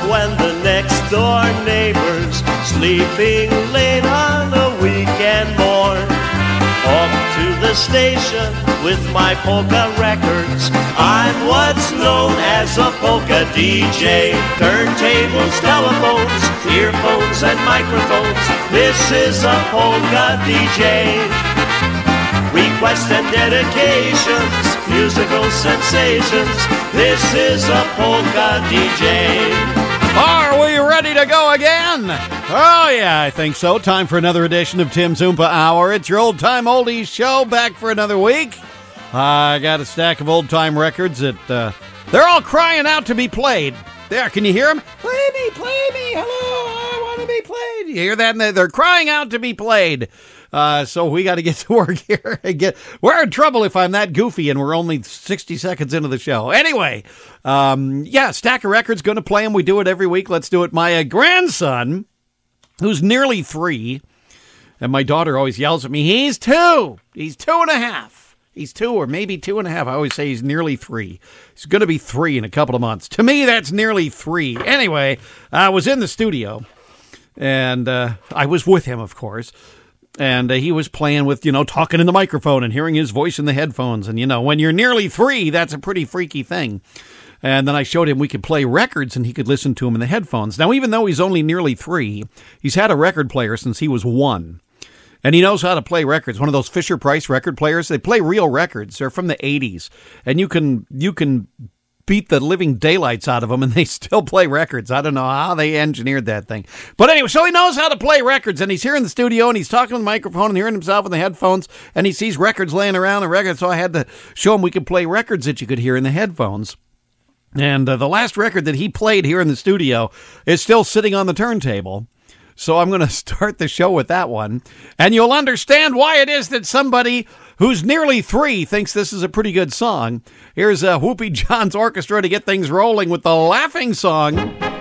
when the next door neighbor's sleeping late on a weekend morn. Off to the station with my polka records. I'm what's known as a polka DJ. Turntables, telephones, earphones and microphones. This is a polka DJ. Requests and dedications, musical sensations. This is a polka DJ. Are we ready to go again? Oh, yeah, I think so. Time for another edition of Tim's Oompa Hour. It's your old-time oldies show, back for another week. I got a stack of old-time records that they're all crying out to be played. There, can you hear them? Play me, hello, I want to be played. You hear that? They're crying out to be played. So we got to get to work here. We're in trouble if I'm that goofy and we're only 60 seconds into the show. Anyway, stack of records, going to play them. We do it every week. Let's do it. My grandson, who's nearly 3, and my daughter always yells at me, he's 2. He's 2.5. He's 2 or maybe 2.5. I always say he's nearly 3. He's going to be 3 in a couple of months. To me, that's nearly 3. Anyway, I was in the studio, and I was with him, of course. And he was playing with, talking in the microphone and hearing his voice in the headphones. And, when you're nearly 3, that's a pretty freaky thing. And then I showed him we could play records and he could listen to them in the headphones. Now, even though he's only nearly 3, he's had a record player since he was 1. And he knows how to play records. One of those Fisher-Price record players. They play real records. They're from the 80s. And you can beat the living daylights out of them and they still play records. I don't know how they engineered that thing. But anyway, so he knows how to play records, and he's here in the studio and he's talking on the microphone and hearing himself in the headphones, and he sees records laying around and records, so I had to show him we could play records that you could hear in the headphones. And the last record that he played here in the studio is still sitting on the turntable. So I'm going to start the show with that one, and you'll understand why it is that somebody who's nearly 3 thinks this is a pretty good song. Here's Whoopie John's Orchestra to get things rolling with the laughing song.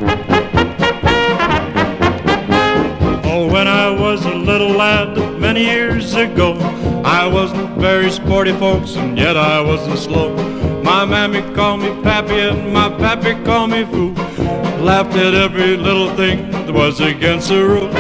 Oh, when I was a little lad many years ago, I wasn't very sporty, folks, and yet I wasn't slow. My mammy called me Pappy and my pappy called me Foo. Laughed at every little thing that was against the rules.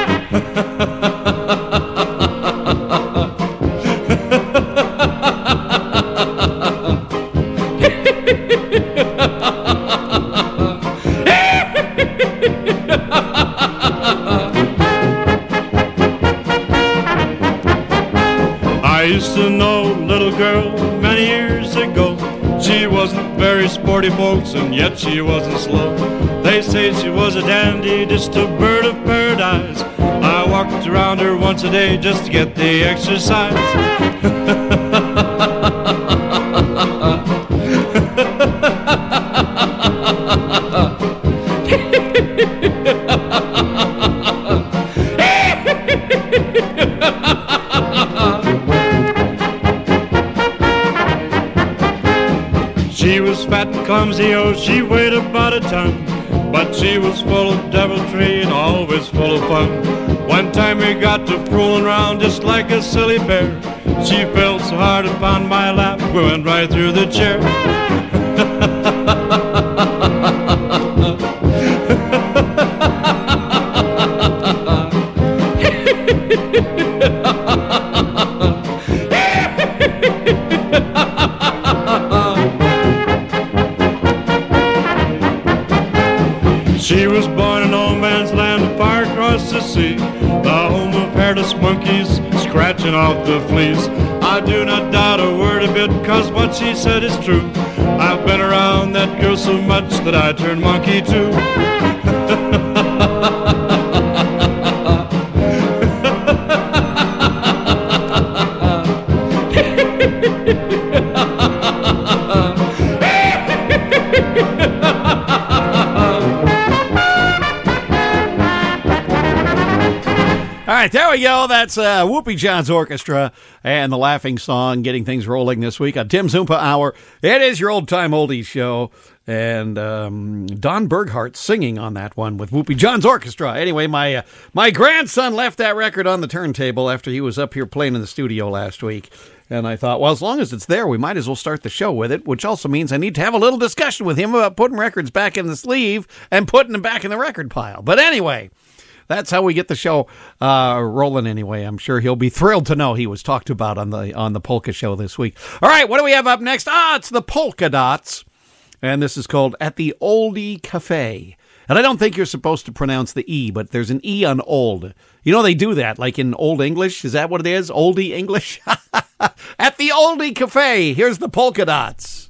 I used to know a little girl many years ago. She wasn't very sporty, folks, and yet she wasn't slow. They say she was a dandy, just a bird of paradise. I walked around her once a day just to get the exercise. She was fat and clumsy, oh, she weighed about a ton. But she was full of deviltry and always full of fun. One time we got to fooling around just like a silly bear. She fell so hard upon my lap, we went right through the chair. She was born in no man's land far across the sea, the home of hairless monkeys scratching off the fleas. I do not doubt a word of it, 'cause what she said is true. I've been around that girl so much that I turned monkey too. All right, there we go. That's Whoopie John's Orchestra and the laughing song, getting things rolling this week on Tim's Oompa Hour. It is your old-time oldies show, and Don Berghardt singing on that one with Whoopie John's Orchestra. Anyway, my grandson left that record on the turntable after he was up here playing in the studio last week, And I thought, well, as long as it's there, we might as well start the show with it, which also means I need to have a little discussion with him about putting records back in the sleeve and putting them back in the record pile. But anyway, that's how we get the show rolling anyway. I'm sure he'll be thrilled to know he was talked about on the Polka Show this week. All right, what do we have up next? It's the Polka Dots. And this is called At the Oldie Cafe. And I don't think you're supposed to pronounce the E, but there's an E on old. You know, they do that, like in Old English. Is that what it is? Oldie English? At the Oldie Cafe, here's the Polka Dots.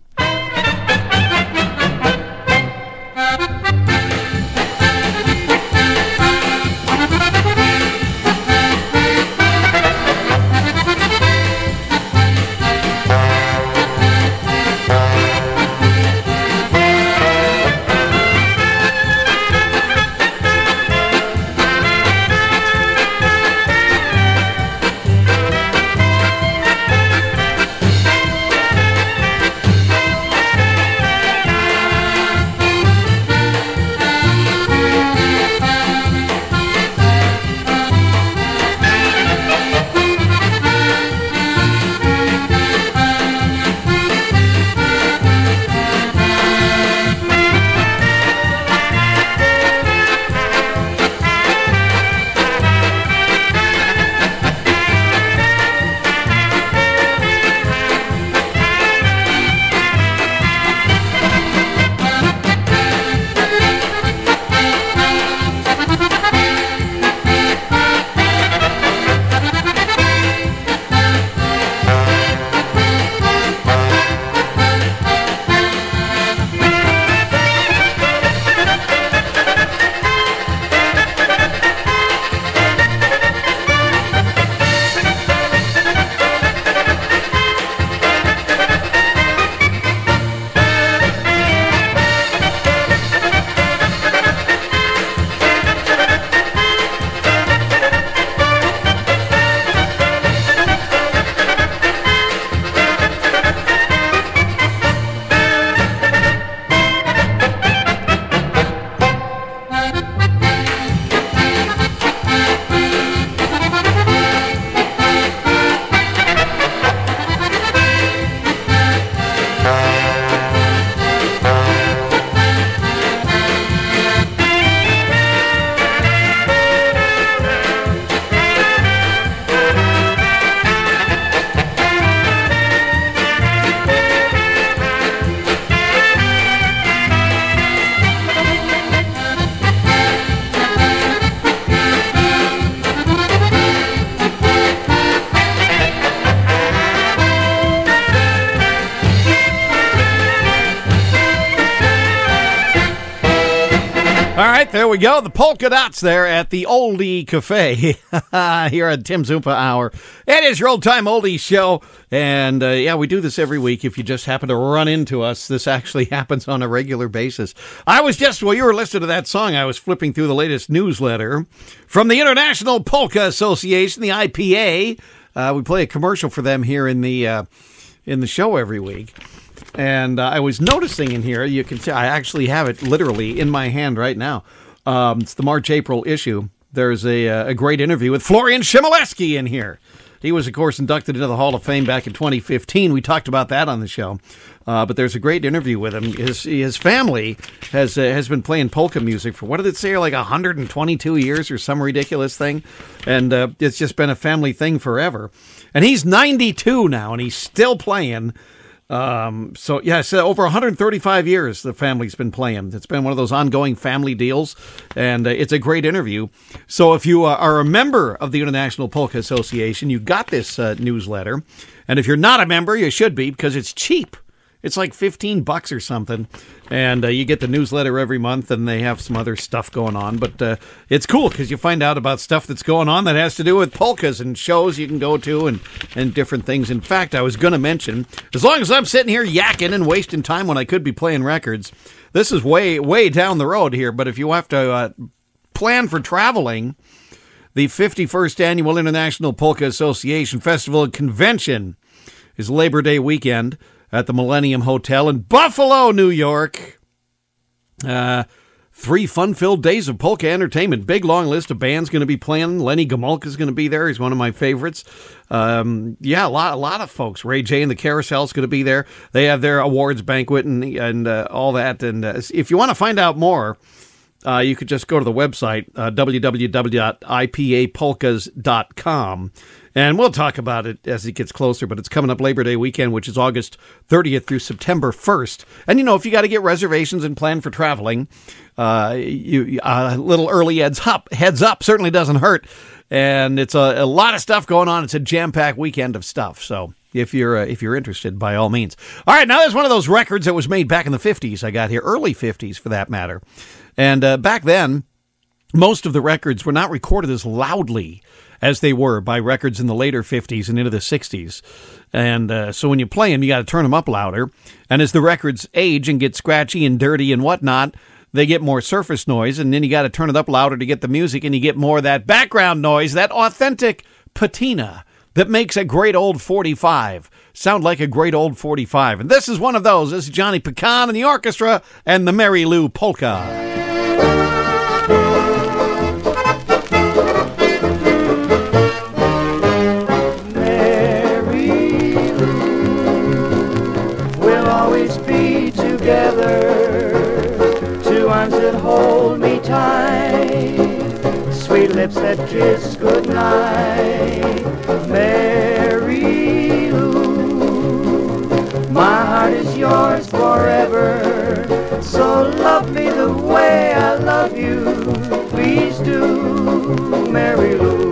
There we go. The Polka Dots there at the Oldie Cafe here at Tim Zumpa Hour. It is your old-time oldies show. And, we do this every week. If you just happen to run into us, this actually happens on a regular basis. You were listening to that song. I was flipping through the latest newsletter from the International Polka Association, the IPA. We play a commercial for them here in the show every week. And I was noticing in here, you can see, I actually have it literally in my hand right now. It's the March-April issue. There's a great interview with Florian Chmielewski in here. He was, of course, inducted into the Hall of Fame back in 2015. We talked about that on the show. But there's a great interview with him. His family has been playing polka music for, what did it say, like 122 years or some ridiculous thing? And it's just been a family thing forever. And he's 92 now, and he's still playing. So over 135 years the family's been playing. It's been one of those ongoing family deals, and it's a great interview. So if you are a member of the International Polka Association, you got this newsletter, and if you're not a member, you should be, because it's cheap. It's like $15 or something, and you get the newsletter every month, and they have some other stuff going on. But it's cool because you find out about stuff that's going on that has to do with polkas and shows you can go to and different things. In fact, I was going to mention, as long as I'm sitting here yakking and wasting time when I could be playing records, this is way, way down the road here. But if you have to plan for traveling, the 51st Annual International Polka Association Festival and Convention is Labor Day weekend at the Millennium Hotel in Buffalo, New York. 3 fun-filled days of polka entertainment. Big, long list of bands going to be playing. Lenny Gomulka is going to be there. He's one of my favorites. A lot of folks. Ray J and the Carousel is going to be there. They have their awards banquet and all that. And if you want to find out more, you could just go to the website, www.ipapolkas.com. And we'll talk about it as it gets closer, but it's coming up Labor Day weekend, which is August 30th through September 1st. And, if you got to get reservations and plan for traveling, a little early heads up certainly doesn't hurt. And it's a lot of stuff going on. It's a jam-packed weekend of stuff. So if you're interested, by all means. All right, now there's one of those records that was made back in the 50s. I got here, early 50s for that matter. And back then, most of the records were not recorded as loudly as they were by records in the later 50s and into the 60s. And so when you play them, you got to turn them up louder. And as the records age and get scratchy and dirty and whatnot, they get more surface noise, and then you got to turn it up louder to get the music, and you get more of that background noise, that authentic patina that makes a great old 45 sound like a great old 45. And this is one of those. This is Johnny Pecan and the orchestra and the Mary Lou Polka. Two arms that hold me tight, sweet lips that kiss goodnight. Mary Lou, my heart is yours forever, so love me the way I love you, please do, Mary Lou.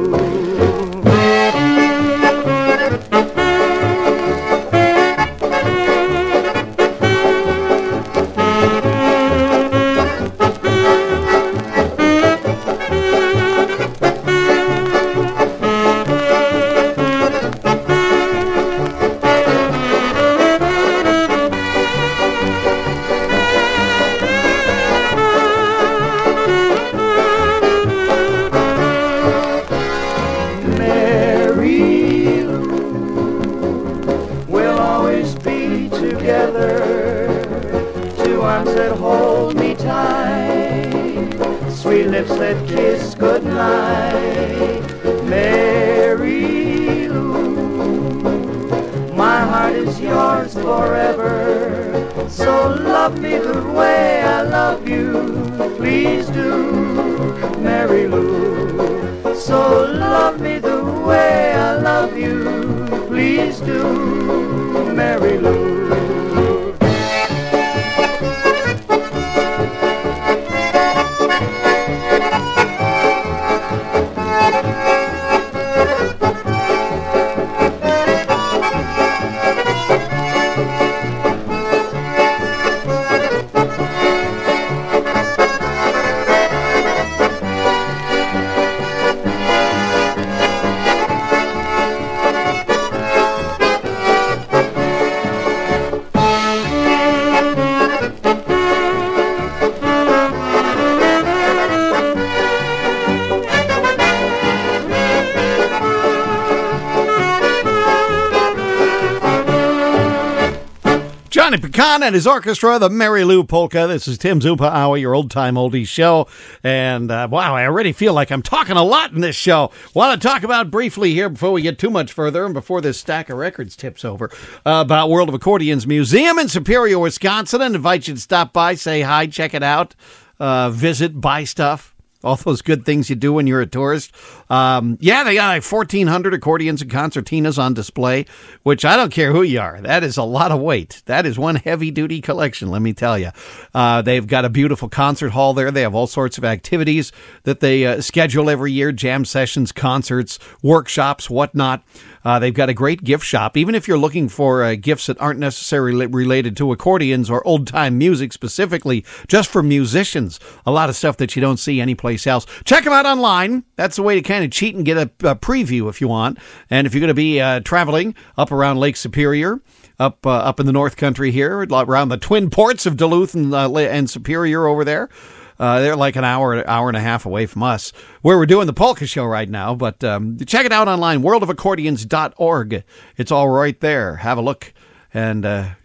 Johnny Pecan and his orchestra, the Mary Lou Polka. This is Tim's Oompa Hour, your old-time oldies show. And, wow, I already feel like I'm talking a lot in this show. Want to talk about briefly here before we get too much further and before this stack of records tips over about World of Accordions Museum in Superior, Wisconsin. And invite you to stop by, say hi, check it out, visit, buy stuff. All those good things you do when you're a tourist. They got like 1,400 accordions and concertinas on display, which I don't care who you are. That is a lot of weight. That is one heavy-duty collection, let me tell you. They've got a beautiful concert hall there. They have all sorts of activities that they schedule every year, jam sessions, concerts, workshops, whatnot. They've got a great gift shop. Even if you're looking for gifts that aren't necessarily related to accordions or old-time music specifically, just for musicians, a lot of stuff that you don't see anyplace else. Check them out online. That's the way to kind of cheat and get a preview if you want. And if you're going to be traveling up around Lake Superior, up in the North Country here, around the twin ports of Duluth and Superior over there, they're like an hour and a half away from us, where we're doing the polka show right now. But check it out online, worldofaccordions.org. It's all right there. Have a look and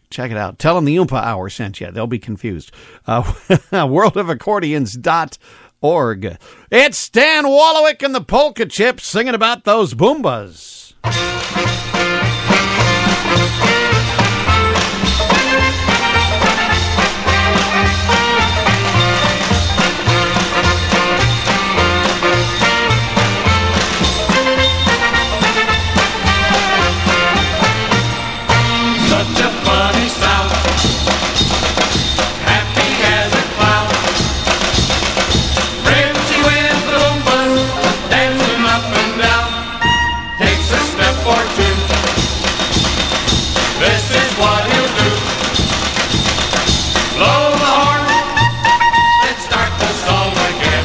Check it out. Tell them the Oompa Hour sent you. They'll be confused. Worldofaccordions.org. It's Stan Wolowick and the Polka Chips singing about those Boombas. Such a funny sound, happy as a clown. Frenzy with the Boombas, dancing up and down. Takes a step or two, this is what he'll do. Blow the horn, let's start the song again.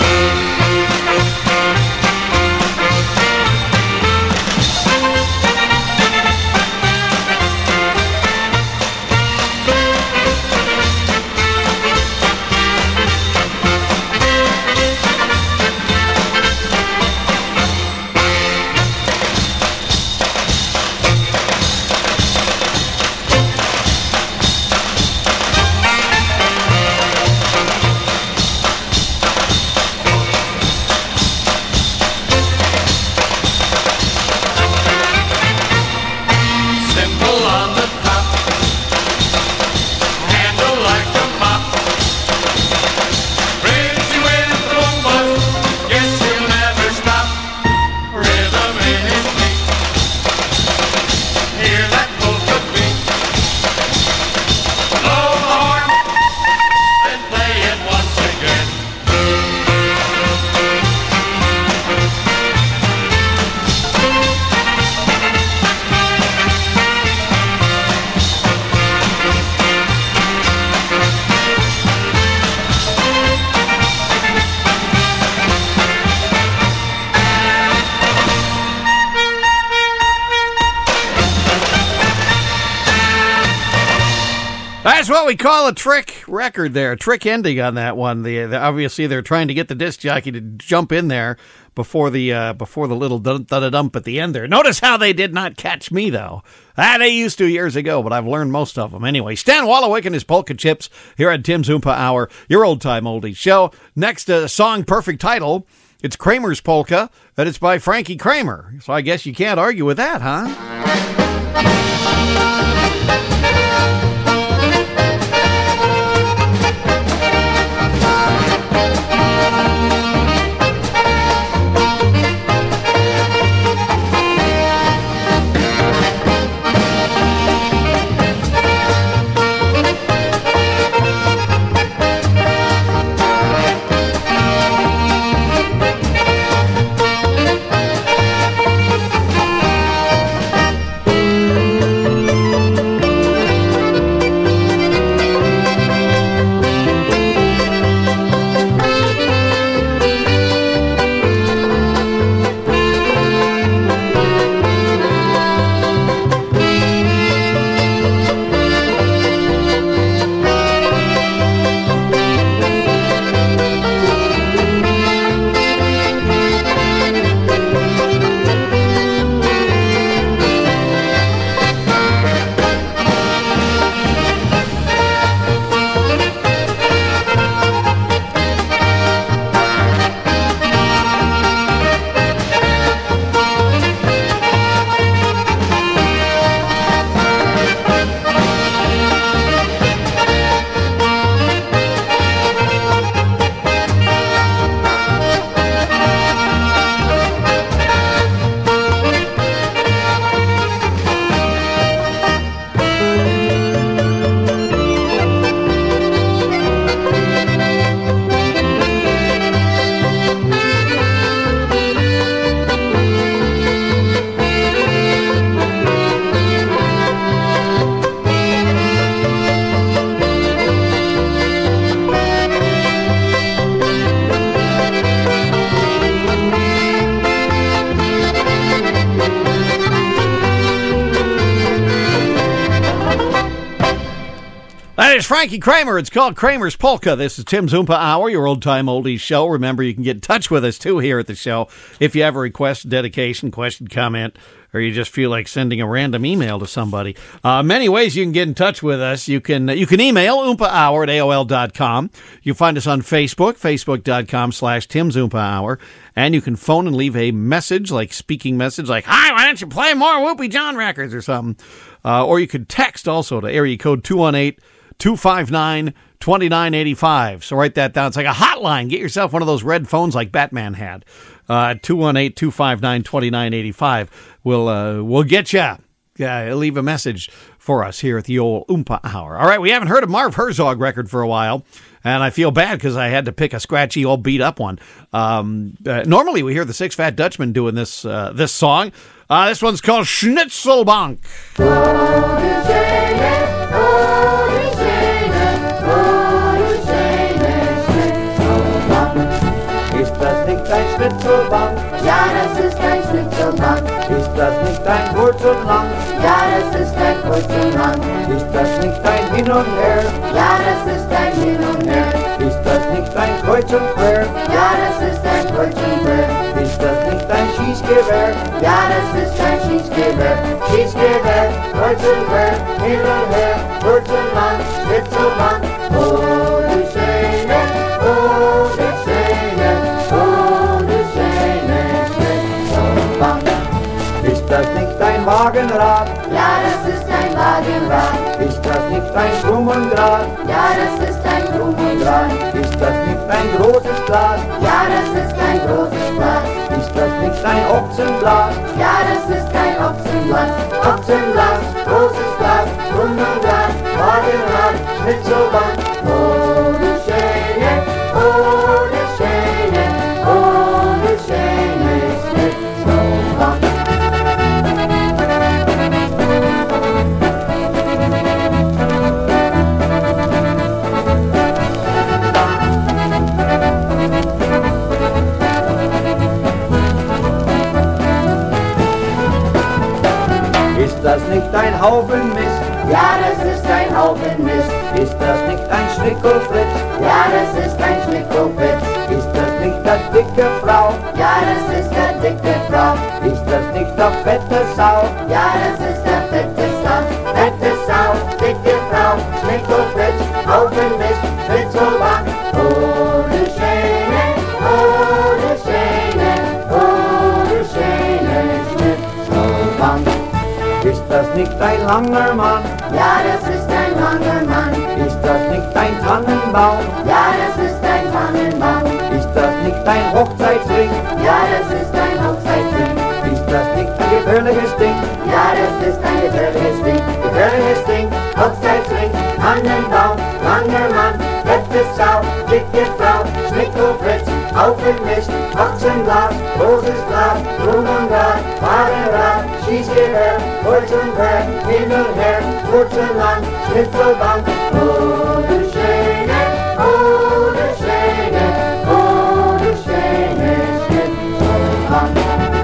Simple on the top, handle like a mop. Crazy with the Boombas, guess he'll never stop. Rhythm in his feet, hear that polka beat. Blow the horn, then play it once again. That's what we call a trick record there, a trick ending on that one. Obviously, they're trying to get the disc jockey to jump in there before the little dump at the end there. Notice how they did not catch me, though. They used to years ago, but I've learned most of them. Anyway, Stan Wolowick and his Polka Chips here at Tim's Oompa Hour, your old-time oldies show. Next song, perfect title. It's Kramer's Polka, and it's by Frankie Kramer. So I guess you can't argue with that, huh? Frankie Kramer. It's called Kramer's Polka. This is Tim's Oompa Hour, your old-time oldies show. Remember, you can get in touch with us, too, here at the show. If you have a request, dedication, question, comment, or you just feel like sending a random email to somebody. Many ways you can get in touch with us. You can email oompahour@aol.com. You can find us on Facebook, facebook.com/Tim's Oompa Hour. And you can phone and leave a message, like speaking message, like, "Hi, why don't you play more Whoopie John records," or something. Or you could text also to area code 218-259-2985. So write that down. It's like a hotline. Get yourself one of those red phones like Batman had. 218-259-2985. We'll get you. Leave a message for us here at the old Oompa Hour. All right, we haven't heard a Marv Herzog record for a while, and I feel bad because I had to pick a scratchy, old beat-up one. Normally we hear the Six Fat Dutchman doing this song. This one's called Schnitzelbank. Ist das nicht ein Schnitzelbank? Ja, das ist ein Schnitzelbank. Ist das nicht ein kurz und lang? Ja, das ist ein kurz und lang. Ist das nicht ein Hin und Her? Ja, das ist ein Hin und Her. Ist das nicht ein Kreuz und Quer? Ja, das ist ein Kreuz und Quer. Ist das nicht ein Schießgewehr? Ja, das ist ein Schießgewehr. Schießgewehr, Kreuz und Quer, Hin und Her, kurz und lang, Schnitzelbank. Oh, du Schöne, oh, du Schöne, oh, du Schöne Schnitzelbank. Ist das nicht ein Wagenrad? Ja, das ist ein Wagenrad. Ist das nicht ein Blumendraht? Ja, das ist ein Blumendraht. Ist das nicht ein großes Glas? Ja, das ist ein großes Glas. Ist das nicht ein Ochsenblas? Ja, das ist ein Ochsenblas. Ochsenblas, großes Glas, Blumendraht, Wagenrad, Schnitzelbank. Oh, du Schöne, oh, du Schöne, oh, du Schöne Schnitzelbank. Ist das nicht ein Haufen Mist? Ja, das ist ein Haufen Mist. Ist das nicht ein Schnickelfritz? Ja, das ist ein Schnickelfritz. Ist das nicht eine dicke Frau? Ja, das ist eine dicke Frau. Ist das nicht eine fette Sau? Ja, das ist eine fette Sau. Fette Sau, dicke Frau, Schnickelfritz, Haufen Mist, Schnitzelbank. Oh, du Schöne, oh, du Schöne, oh, du Schöne Schnitzelbank. Ist das nicht ein langer Mann? Ja, das ist ein langer Mann. Ist das nicht ein Tannenbaum? Ja, das ist ein Tannenbaum. Ist das nicht ein Hochzeitsring? Ja, das ist ein Hochzeitsring. Ist das nicht ein gefährliches Ding? Ja, das ist ein gefährliches Ding. Gefährliches Ding, Hochzeitsring, Tannenbaum, langer Mann, fette Sau, dicke Frau, Schnickelfritz, Haufen Mist, Ochsenblas, großes Glas, Blumenrad, Wagenrad, Schießgewehr, kurz und quer, hin und her, kurz und lang, Schnitzelbank. Oh, du Schöne, oh, du Schöne, oh, du Schöne Schnitzelbank.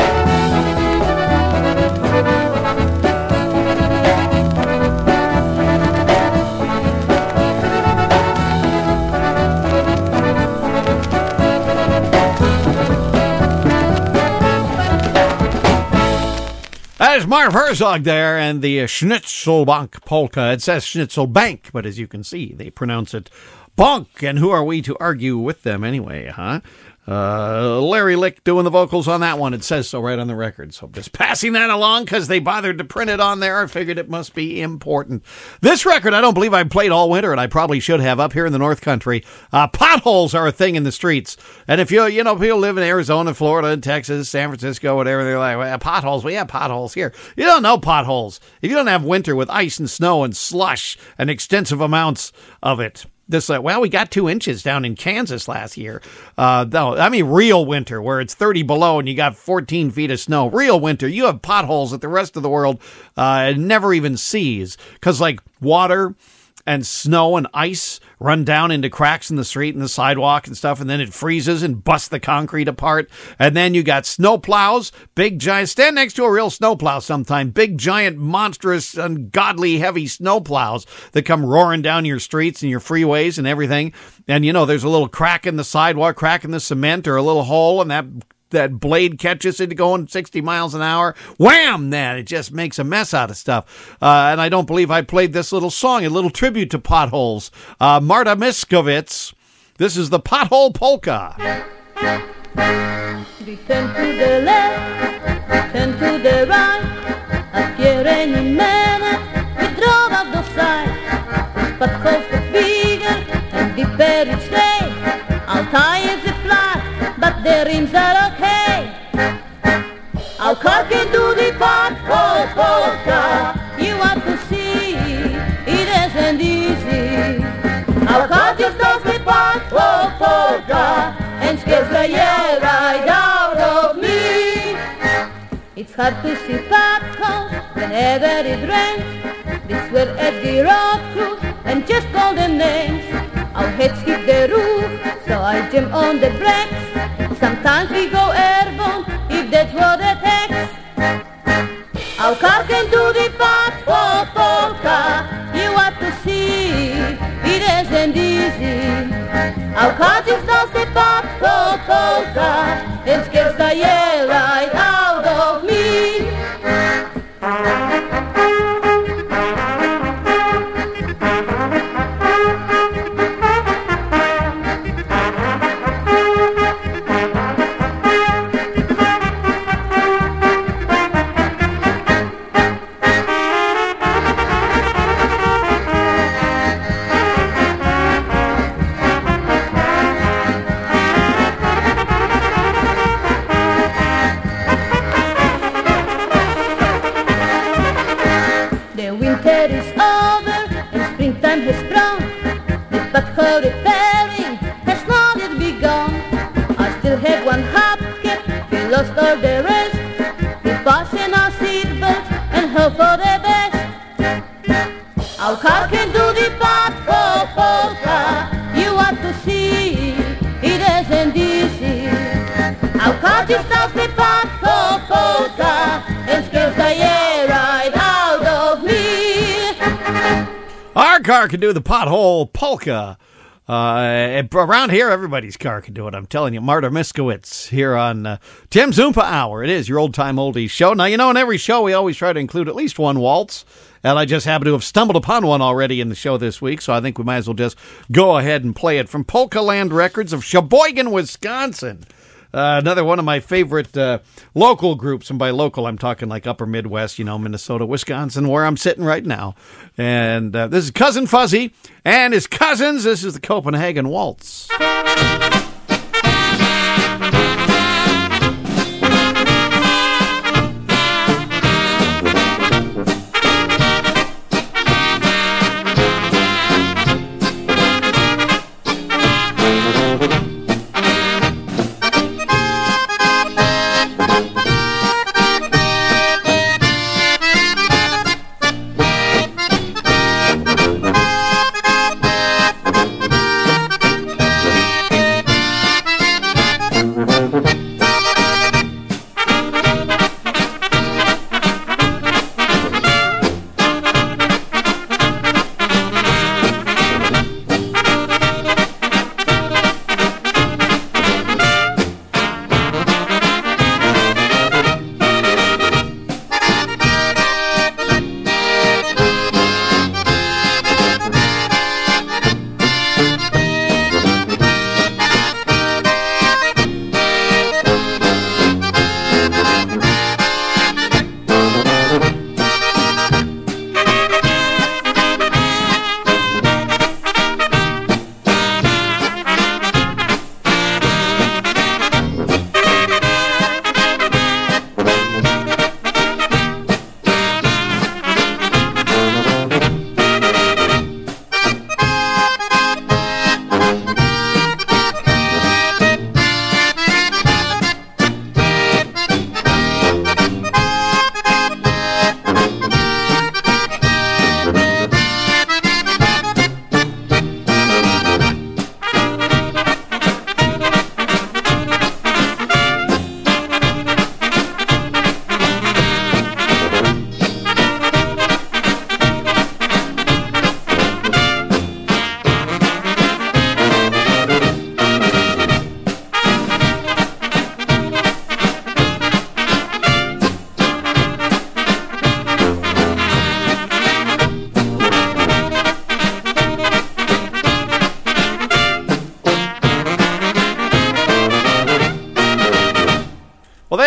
That is Marv Herzog there, and the Schnitzelbank polka. It says Schnitzelbank, but as you can see, they pronounce it bonk, and who are we to argue with them anyway, huh? Larry Lick doing the vocals on that one. It says so right on the record. So just passing that along because they bothered to print it on there. I figured it must be important. This record, I don't believe I played all winter, and I probably should have up here in the North Country. Potholes are a thing in the streets. And if people live in Arizona, Florida, Texas, San Francisco, whatever, they're like, well, potholes. We have potholes here. You don't know potholes. If you don't have winter with ice and snow and slush and extensive amounts of it. We got 2 inches down in Kansas last year. Real winter where it's 30 below and you got 14 feet of snow. Real winter. You have potholes that the rest of the world never even sees because water and snow and ice run down into cracks in the street and the sidewalk and stuff, and then it freezes and busts the concrete apart. And then you got snow plows, big giant, stand next to a real snow plow sometime, big giant monstrous ungodly heavy snow plows that come roaring down your streets and your freeways and everything. And there's a little crack in the sidewalk, crack in the cement, or a little hole, and that blade catches it going 60 miles an hour. Wham! Then it just makes a mess out of stuff. And I don't believe I played this little song, a little tribute to potholes. Marta Miskovitz. This is the Pothole Polka. We turn to the left, turn to the right. Appear any minute, we drove up the side. These potholes get bigger and deeper each day. Our tires are flat, but the rims are okay. Our car can do the pothole polka. You want to see, it isn't easy. Our car just does the pothole polka and scares the air right out of me. It's hard to see potholes whenever it rains. We swear at the road crews and just call them names. Our heads hit the roof, so I jam on the brakes. Sometimes we go airborne, if that's what it takes. Our car can do the pothole polka. You have to see, it isn't easy. Our car just does the pothole polka and scares the air right out of me. Repairing has not yet begun. I still have one hubcap, we lost all the rest. We fasten our seatbelts and hope for the best. Our car can do the pothole polka. You want to see, it isn't easy. Our car just does the pothole polka and scares the air right out of me. Our car can do the pothole polka. Around here, everybody's car can do it. I'm telling you, Marta Miskowitz here on Tim Zumpa Hour. It is your old-time oldies show. Now, in every show, we always try to include at least one waltz, and I just happen to have stumbled upon one already in the show this week, so I think we might as well just go ahead and play it from Polka Land Records of Sheboygan, Wisconsin. Another one of my favorite local groups, and by local, I'm talking like upper Midwest, Minnesota, Wisconsin, where I'm sitting right now. And this is Cousin Fuzzy and his cousins. This is the Copenhagen Waltz.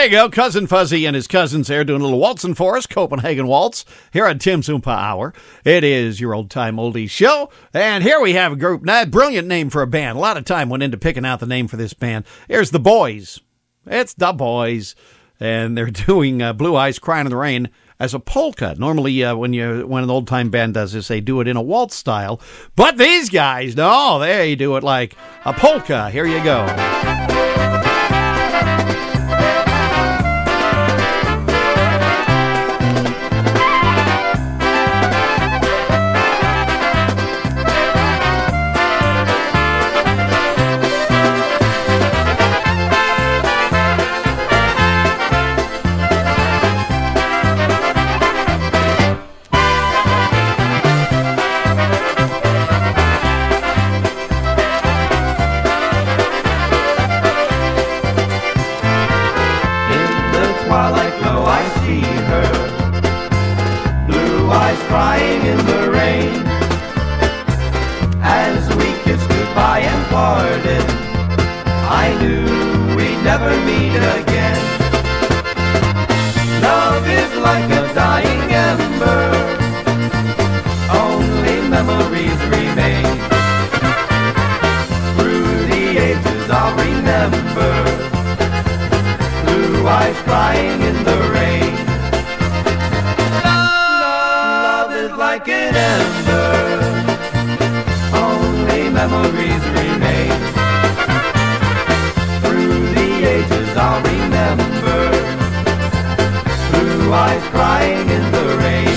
There you go. Cousin Fuzzy and his cousins there doing a little waltzing for us. Copenhagen Waltz here on Tim's Oompa Hour. It is your old-time oldies show. And here we have a group. Now, brilliant name for a band. A lot of time went into picking out the name for this band. Here's the Boys. It's the Boys. And they're doing Blue Eyes Crying in the Rain as a polka. Normally, when an old-time band does this, they do it in a waltz style. But these guys, no, they do it like a polka. Here you go. Crying in the rain as we kissed goodbye and parted. I knew we'd never meet again. Love is like a dying ember, only memories remain. Through the ages I'll remember blue eyes crying in the rain. Like an ember, only memories remain. Through the ages I'll remember blue eyes crying in the rain.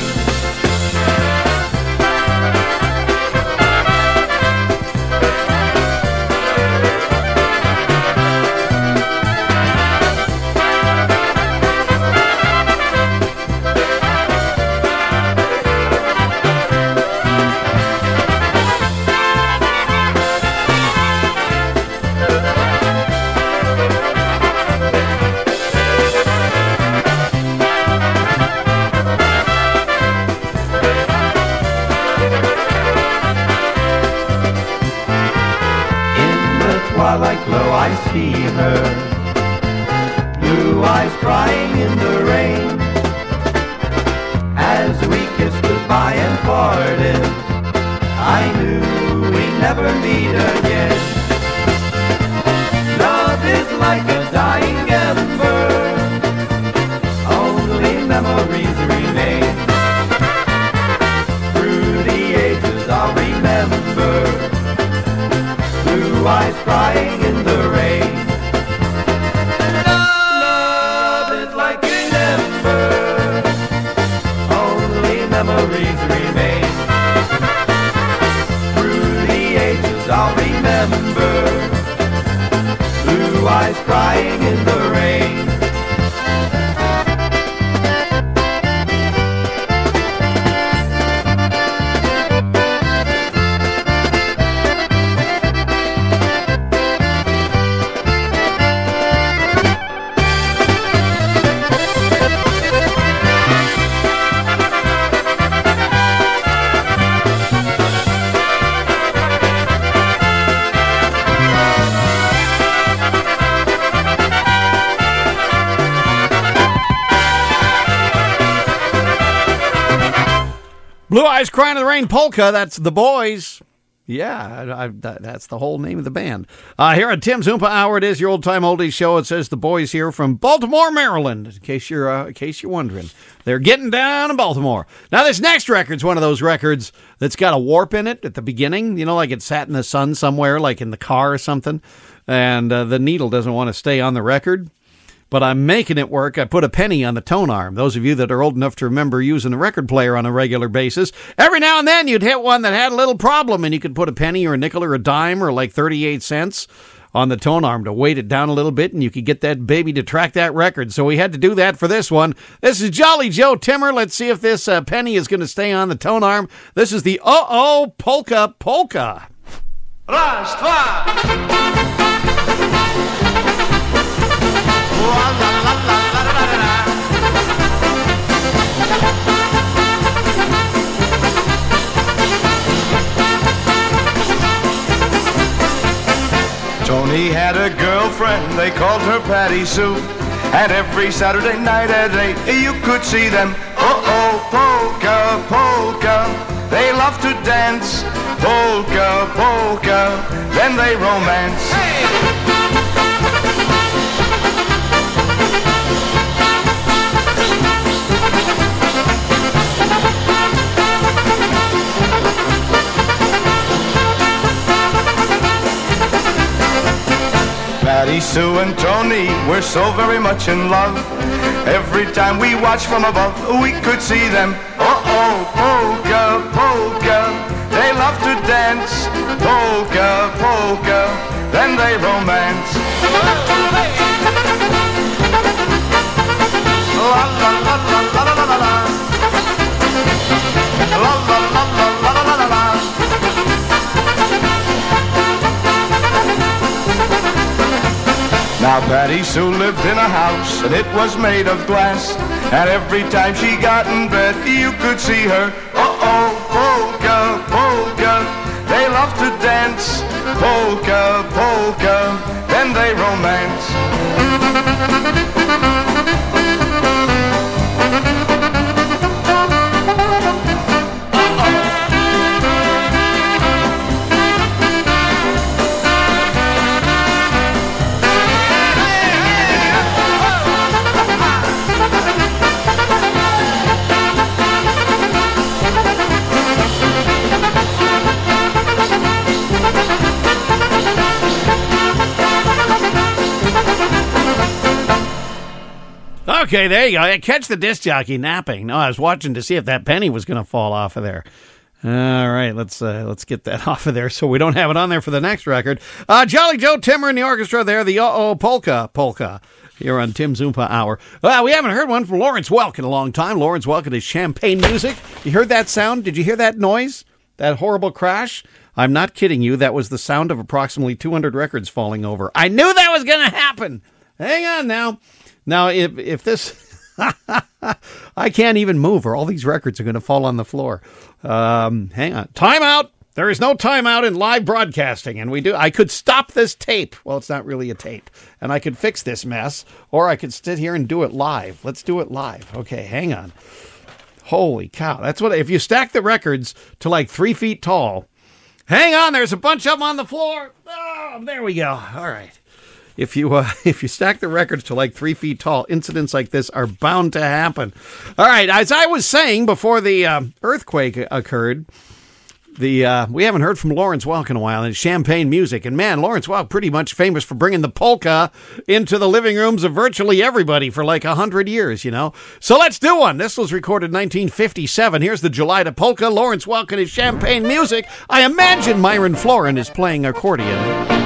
Twilight glow I see her, blue eyes crying in the rain. As we kissed goodbye and parted, I knew we'd never meet again. Love is like a dying ember, only memories remain. Through the ages I'll remember blue eyes crying in the rain. Love is like an ember, only memories remain. Through the ages I'll remember blue eyes crying in the rain. Blue Eyes Crying in the Rain polka, that's the Boys. Yeah, that's the whole name of the band. Here on Tim's Oompa Hour, it is your old-time oldies show. It says the Boys here from Baltimore, Maryland, in case you're wondering. They're getting down in Baltimore. Now, this next record's one of those records that's got a warp in it at the beginning. You know, like it sat in the sun somewhere, like in the car or something, and the needle doesn't want to stay on the record. But I'm making it work. I put a penny on the tone arm. Those of you that are old enough to remember using a record player on a regular basis, every now and then you'd hit one that had a little problem, and you could put a penny or a nickel or a dime or like 38 cents on the tone arm to weight it down a little bit, and you could get that baby to track that record. So we had to do that for this one. This is Jolly Joe Timmer. Let's see if this penny is going to stay on the tone arm. This is the Uh-Oh Polka Polka. Raz, dwa. Tony had a girlfriend, they called her Patty Sue. And every Saturday night at 8 you could see them. Oh, polka, polka. They love to dance. Polka, polka. Then they romance. Patty, Sue, and Tony, we're so very much in love. Every time we watch from above, we could see them. Oh, polka, polka. They love to dance. Polka, polka. Then they romance. La la la la la la la la. La la la la la la la la. Now Patty Sue lived in a house, and it was made of glass. And every time she got in bed, you could see her. Oh, polka, polka. They love to dance. Polka, polka. Then they romance. Okay, there you go. Catch the disc jockey napping. No, I was watching to see if that penny was going to fall off of there. All right, let's get that off of there so we don't have it on there for the next record. Jolly Joe Timmer and the orchestra there, the polka here on Tim's Oompa Hour. Well, we haven't heard one from Lawrence Welk in a long time. Lawrence Welk is Champagne Music. You heard that sound? Did you hear that noise? That horrible crash? I'm not kidding you. That was the sound of approximately 200 records falling over. I knew that was going to happen. Hang on now. Now, if this, I can't even move, or all these records are going to fall on the floor. Hang on. Time out. There is no time out in live broadcasting, and I could stop this tape. Well, it's not really a tape. And I could fix this mess, or I could sit here and do it live. Let's do it live. Okay, hang on. Holy cow. That's what, if you stack the records to like 3 feet tall, hang on, there's a bunch of them on the floor. Oh, there we go. All right. If you stack the records to like 3 feet tall, incidents like this are bound to happen. All right, as I was saying before the earthquake occurred, we haven't heard from Lawrence Welk in a while, and it's Champagne Music. And man, Lawrence Welk pretty much famous for bringing the polka into the living rooms of virtually everybody for like 100 years, you know. So let's do one. This was recorded in 1957. Here's the Gelida Polka, Lawrence Welk and his Champagne Music. I imagine Myron Florin is playing accordion.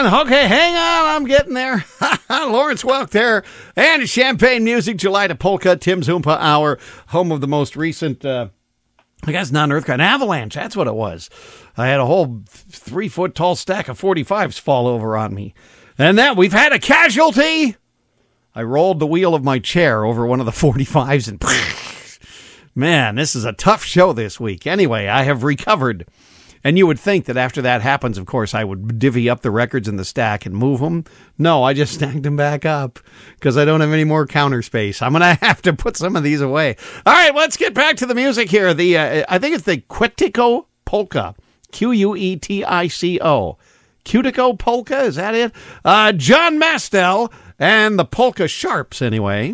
man. Okay, hang on. I'm getting there. Lawrence Welk there. And Champagne Music, July to Polka, Tim's Oompa Hour, home of the most recent, I guess not an earthquake, an avalanche. That's what it was. I had a whole 3-foot tall stack of 45s fall over on me. And then we've had a casualty. I rolled the wheel of my chair over one of the 45s and man, this is a tough show this week. Anyway, I have recovered. And you would think that after that happens, of course, I would divvy up the records in the stack and move them. No, I just stacked them back up because I don't have any more counter space. I'm going to have to put some of these away. All right, let's get back to the music here. I think it's the Quetico Polka. Quetico. Cutico Polka, is that it? John Mastel and the Polka Sharps, anyway.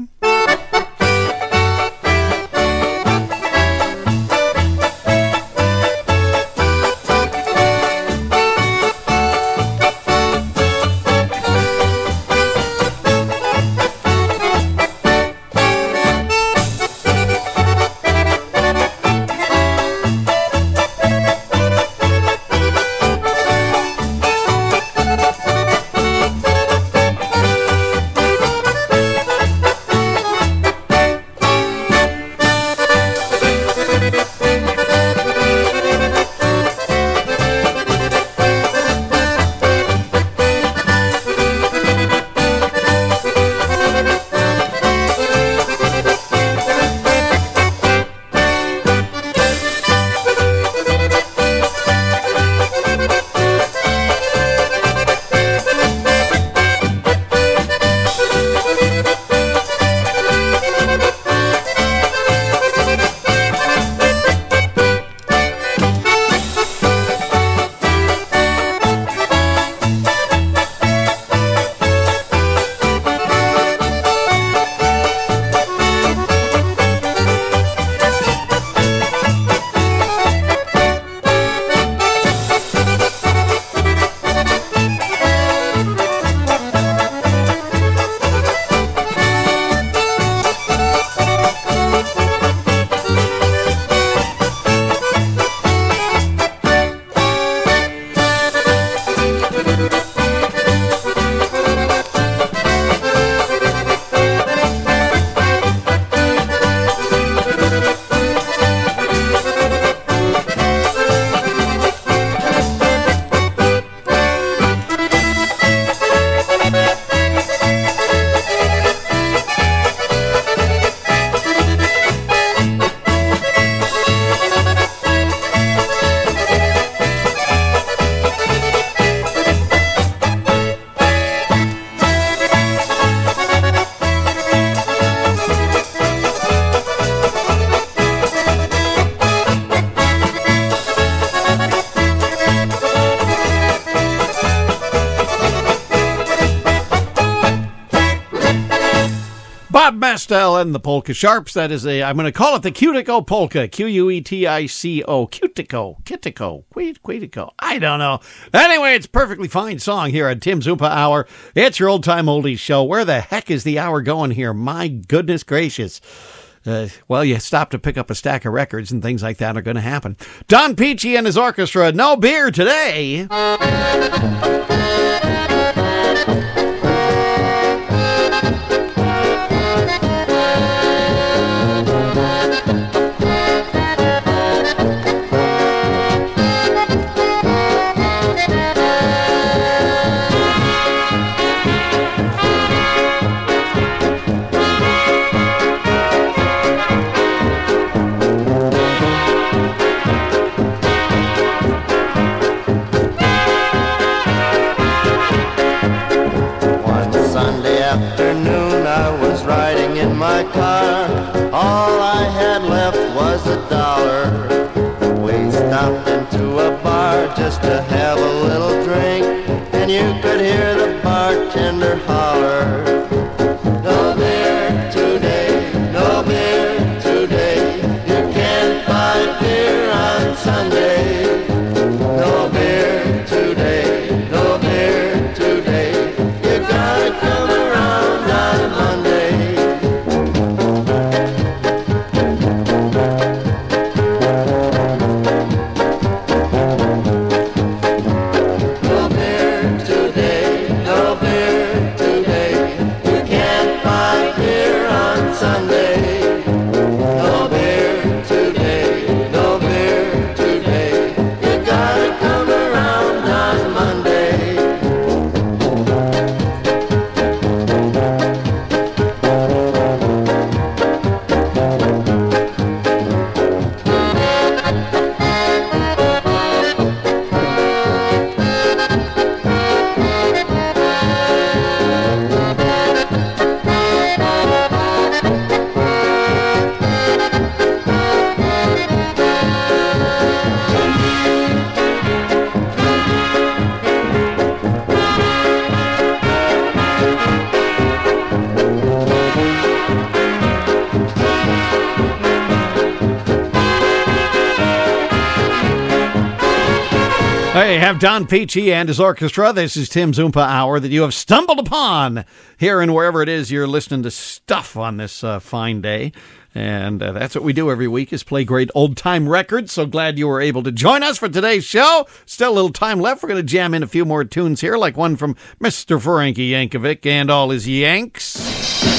Mastel and the Polka Sharps. That is I'm going to call it the Cutico Polka. Quetico. Quetico. I don't know. Anyway, it's a perfectly fine song here at Tim's Oompa Hour. It's your old-time oldies show. Where the heck is the hour going here? My goodness gracious. Well, you stop to pick up a stack of records and things like that are going to happen. Don Peachy and his orchestra. No beer today. Car. All I had left was $1. We stopped into a bar just to have a little drink, and you could hear the bartender holler, "No beer today, no beer today. You can't buy beer on Sunday. No beer today, no beer today. You gotta come around on Monday." Today Hey, have Don Peachy and his orchestra. This is Tim Zumpa Hour that you have stumbled upon here and wherever it is you're listening to stuff on this fine day. And that's what we do every week is play great old-time records. So glad you were able to join us for today's show. Still a little time left. We're going to jam in a few more tunes here, like one from Mr. Frankie Yankovic and all his Yanks.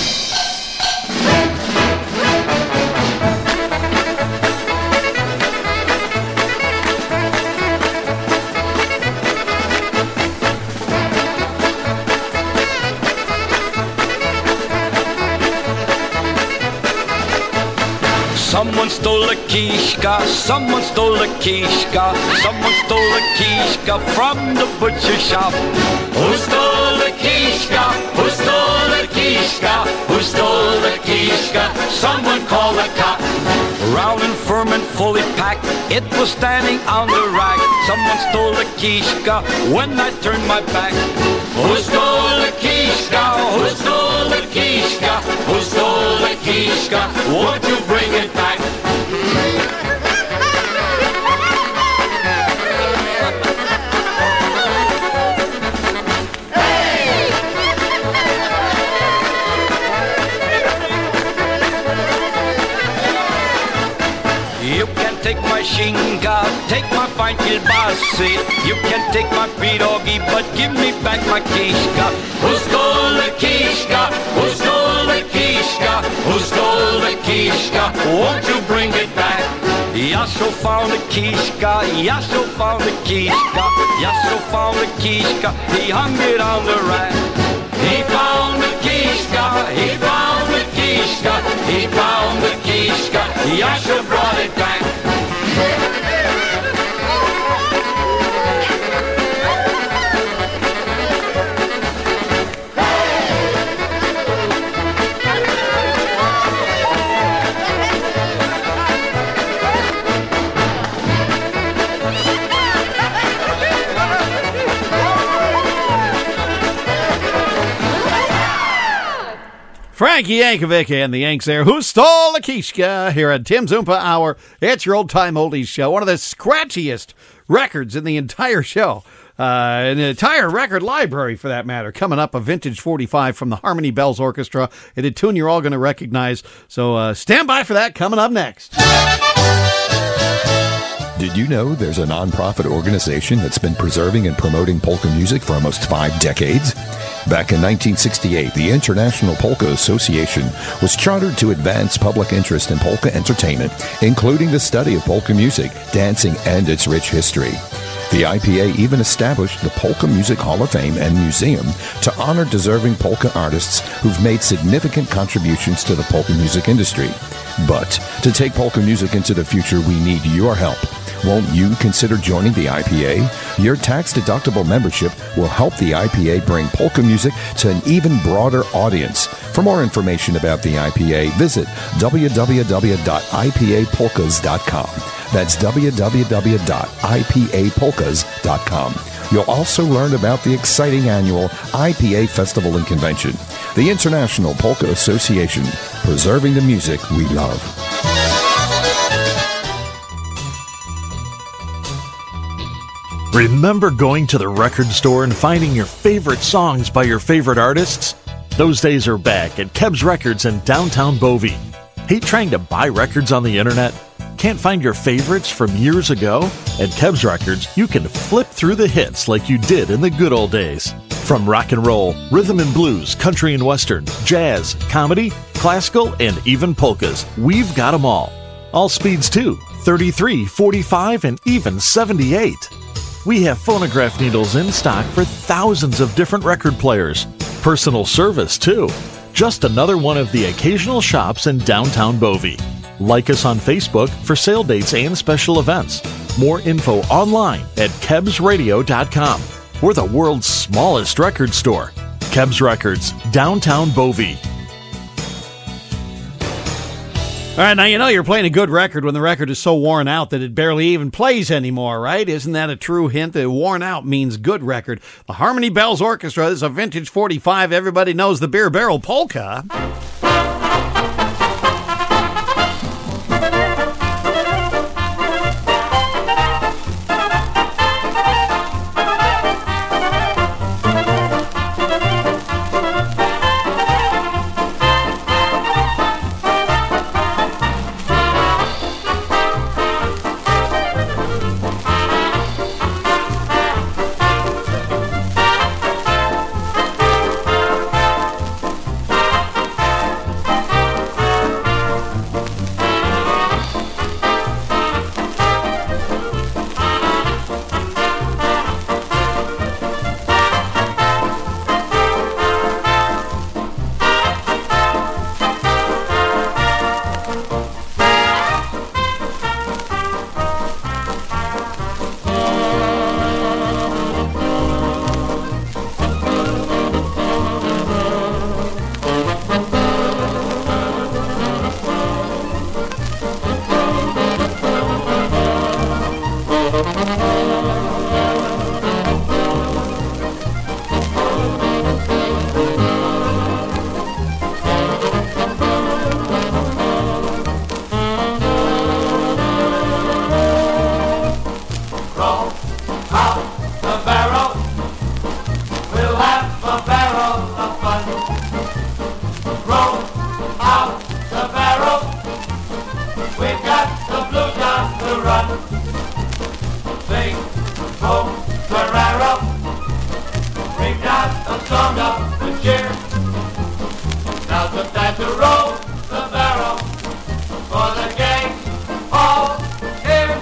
Someone stole a kishka, someone stole a kishka, someone stole a kishka from the butcher shop. Who stole the kishka? Who stole the kishka? Who stole the kishka? Someone call the cop. Round and firm and fully packed, it was standing on the rack. Someone stole the kishka when I turned my back. Who stole the kishka? Who stole the kishka? Who stole the kishka? Won't you bring it back? You can take my shinga, take my fine kilbasi. You can take my pirogi, but give me back my kishka. Who stole the kishka? Who stole the kishka? Who stole the kishka? Won't you bring it back? Yasho found the kishka, Yasho found the kishka, Yasho found the kishka, he hung it on the rack. He found the kishka, he found the kishka, he found the kishka, Yasho brought it back. Frankie Yankovic and the Yanks there. Who stole the kishka here at Tim Zumpa Hour. It's your old-time oldies show. One of the scratchiest records in the entire show. An entire record library, for that matter. Coming up, a vintage 45 from the Harmony Bells Orchestra. It's a tune you're all going to recognize. So stand by for that coming up next. Did you know there's a nonprofit organization that's been preserving and promoting polka music for almost 5 decades? Back in 1968, the International Polka Association was chartered to advance public interest in polka entertainment, including the study of polka music, dancing, and its rich history. The IPA even established the Polka Music Hall of Fame and Museum to honor deserving polka artists who've made significant contributions to the polka music industry. But to take polka music into the future, we need your help. Won't you consider joining the IPA? Your tax-deductible membership will help the IPA bring polka music to an even broader audience. For more information about the IPA, visit www.ipapolkas.com. That's www.ipapolkas.com. You'll also learn about the exciting annual IPA Festival and Convention. The International Polka Association, preserving the music we love. Remember going to the record store and finding your favorite songs by your favorite artists? Those days are back at Kebs Records in downtown Bovey. Hate trying to buy records on the internet? Can't find your favorites from years ago? At Kebs Records, you can flip through the hits like you did in the good old days. From rock and roll, rhythm and blues, country and western, jazz, comedy, classical, and even polkas, we've got them all. All speeds too, 33, 45, and even 78. We have phonograph needles in stock for thousands of different record players. Personal service, too. Just another one of the occasional shops in downtown Bovey. Like us on Facebook for sale dates and special events. More info online at KebsRadio.com. We're the world's smallest record store. Kebs Records, downtown Bovey. All right, now you know you're playing a good record when the record is so worn out that it barely even plays anymore, right? Isn't that a true hint that worn out means good record? The Harmony Bells Orchestra is a vintage 45. Everybody knows the Beer Barrel Polka. song up with cheer. Now's the time to roll the barrel for the gang all here.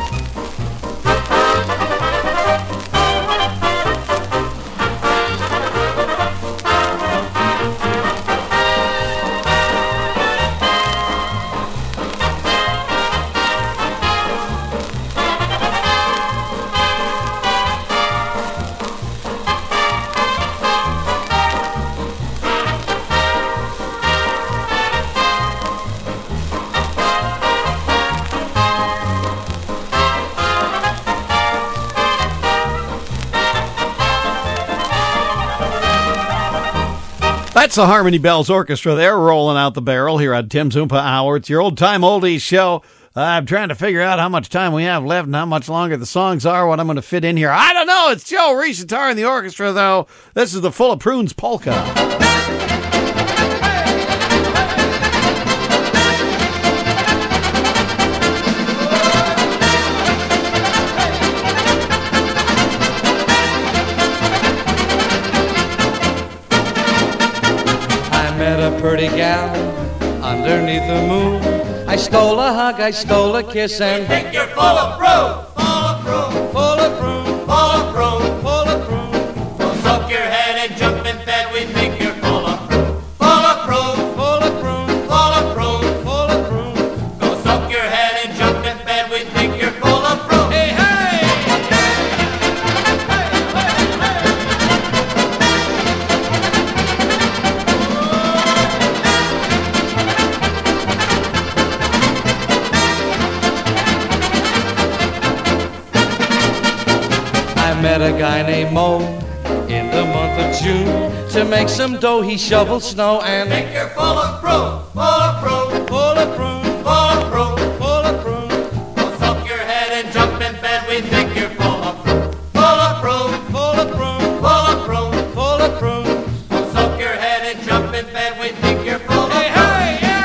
That's the Harmony Bells Orchestra. They're rolling out the barrel here on Tim's Oompa Hour. It's your old-time oldies show. I'm trying to figure out how much time we have left and how much longer the songs are, what I'm going to fit in here. I don't know. It's Joe Reese Guitar in the orchestra, though. This is the Full of Prunes Polka. A pretty gal underneath the moon. I stole a hug, I stole a kiss, and think you're full of prune, full of prune, full of prune, full of prune, full of prune. Don't soak your head and jump in bed. We think you're full of prune, full of prune, full of prune, full of prune, full of prune. Don't soak your head and jump in bed. We think you're full of prune. Hey, hey! Met a guy named Mo in the month of June. To make some dough he shoveled snow and think you're full of prune, full of prune, full of prune, full of prune, full of prune. Don't soak your head and jump in bed. We think you're full of prune, full of prune, full of prune, full of prune, full of prune. Don't soak your head and jump in bed. We think you're full of prune. Hey, yeah!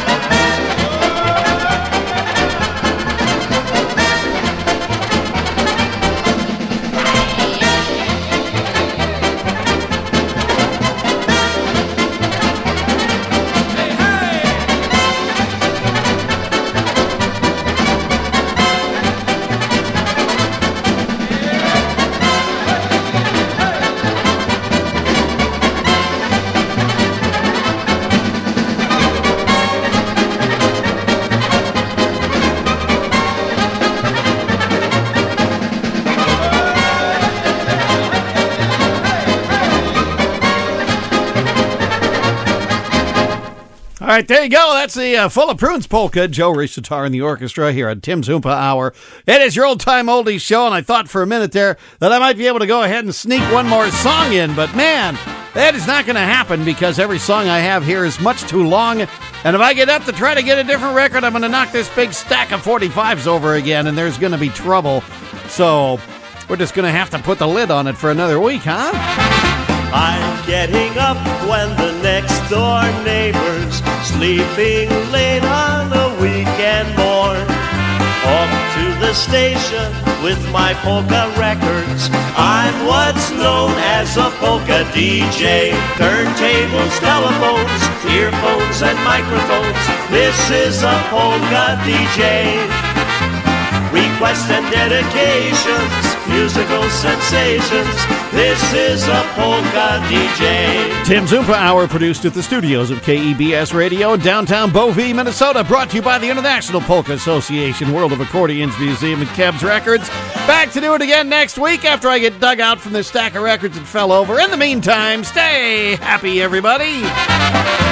All right, there you go. That's the Full of Prunes Polka. Joe Reese Guitar in the orchestra here on Tim's Oompa Hour. It is your old-time oldies show, and I thought for a minute there that I might be able to go ahead and sneak one more song in, but man, that is not going to happen because every song I have here is much too long, and if I get up to try to get a different record, I'm going to knock this big stack of 45s over again, and there's going to be trouble. So we're just going to have to put the lid on it for another week, huh? I'm getting up when the next door neighbor's sleeping late on a weekend morn. Off to the station with my polka records. I'm what's known as a polka DJ. Turntables, telephones, earphones, and microphones. This is a polka DJ. Requests and dedications, musical sensations. This is a polka DJ. Tim's Oompa Hour produced at the studios of KEBS Radio in downtown Bovey, Minnesota. Brought to you by the International Polka Association, World of Accordions Museum, and Kebs Records. Back to do it again next week after I get dug out from this stack of records that fell over. In the meantime, stay happy, everybody.